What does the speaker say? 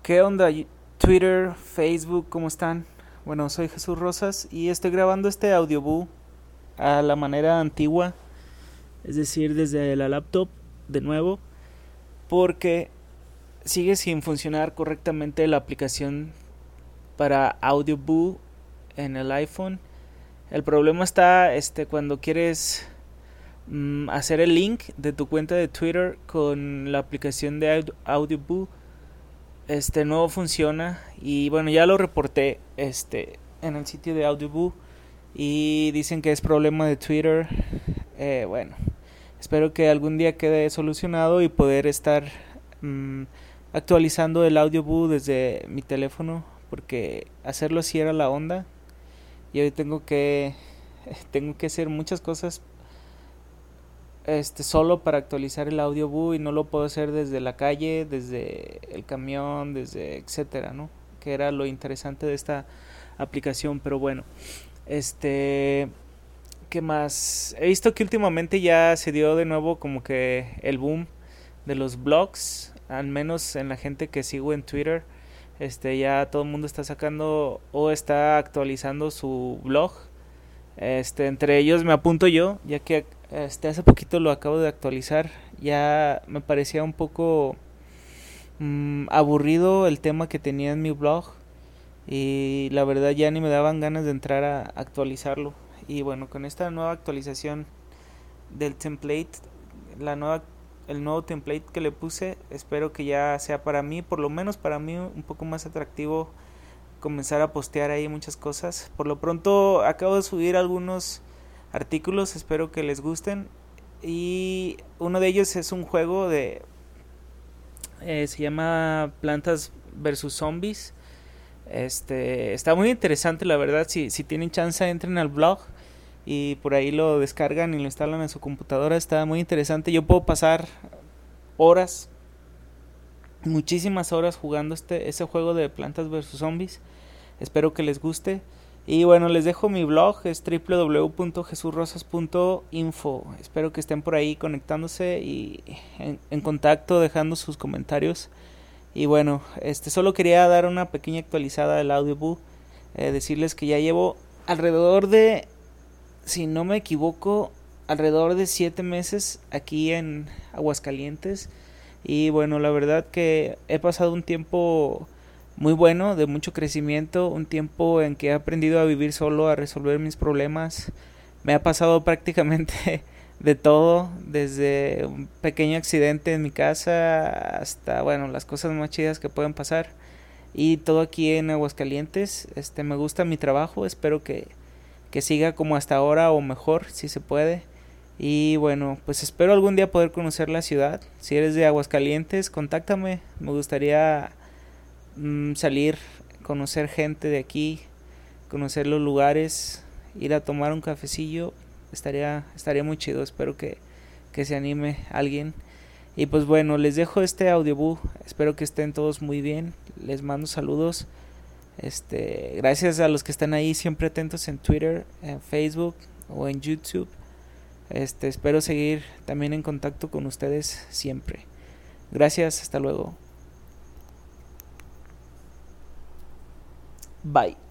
¿Qué onda? Twitter, Facebook, ¿cómo están? Bueno, soy Jesús Rosas y estoy grabando este audiobook a la manera antigua, es decir, desde la laptop de nuevo, porque sigue sin funcionar correctamente la aplicación para audiobook en el iPhone. El problema está cuando quieres hacer el link de tu cuenta de Twitter con la aplicación de audiobook. No funciona y bueno, ya lo reporté en el sitio de Audiobook y dicen que es problema de Twitter. Bueno, espero que algún día quede solucionado y poder estar mmm, actualizando el Audiobook desde mi teléfono, porque hacerlo así era la onda y hoy tengo que hacer muchas cosas solo para actualizar el audiobook y no lo puedo hacer desde la calle, desde el camión, desde etcétera, ¿no? Que era lo interesante de esta aplicación, pero bueno, ¿qué más? He visto que últimamente ya se dio de nuevo como que el boom de los blogs, al menos en la gente que sigo en Twitter. Ya todo el mundo está sacando o está actualizando su blog. Entre ellos me apunto yo, ya que hace poquito lo acabo de actualizar. Ya me parecía un poco aburrido el tema que tenía en mi blog y la verdad ya ni me daban ganas de entrar a actualizarlo. Y bueno, con esta nueva actualización del template, la nueva el nuevo template que le puse, espero que ya sea para mí, por lo menos para mí, un poco más atractivo comenzar a postear ahí muchas cosas. Por lo pronto acabo de subir algunos artículos, espero que les gusten. Y uno de ellos es un juego se llama Plantas versus Zombies. Está muy interesante, la verdad. Si tienen chance, entren al blog y por ahí lo descargan y lo instalan en su computadora. Está muy interesante. Yo puedo pasar horas, muchísimas horas jugando ese juego de Plantas versus Zombies. Espero que les guste. Y bueno, les dejo mi blog, es www.jesurrosas.info. Espero que estén por ahí conectándose y en contacto, dejando sus comentarios. Y bueno, solo quería dar una pequeña actualizada del audiobook. Decirles que ya llevo alrededor de, si no me equivoco, alrededor de 7 meses aquí en Aguascalientes. Y bueno, la verdad que he pasado un tiempo muy bueno, de mucho crecimiento, un tiempo en que he aprendido a vivir solo, a resolver mis problemas. Me ha pasado prácticamente de todo, desde un pequeño accidente en mi casa hasta, bueno, las cosas más chidas que pueden pasar. Y todo aquí en Aguascalientes. Me gusta mi trabajo, espero que siga como hasta ahora o mejor, si se puede. Y bueno, pues espero algún día poder conocer la ciudad. Si eres de Aguascalientes, contáctame, me gustaría salir, conocer gente de aquí, conocer los lugares, ir a tomar un cafecillo, estaría muy chido. Espero que se anime alguien. Y pues bueno, les dejo este audiobook, espero que estén todos muy bien, les mando saludos. Gracias a los que están ahí siempre atentos en Twitter, en Facebook o en YouTube. Espero seguir también en contacto con ustedes siempre. Gracias, hasta luego. Bye.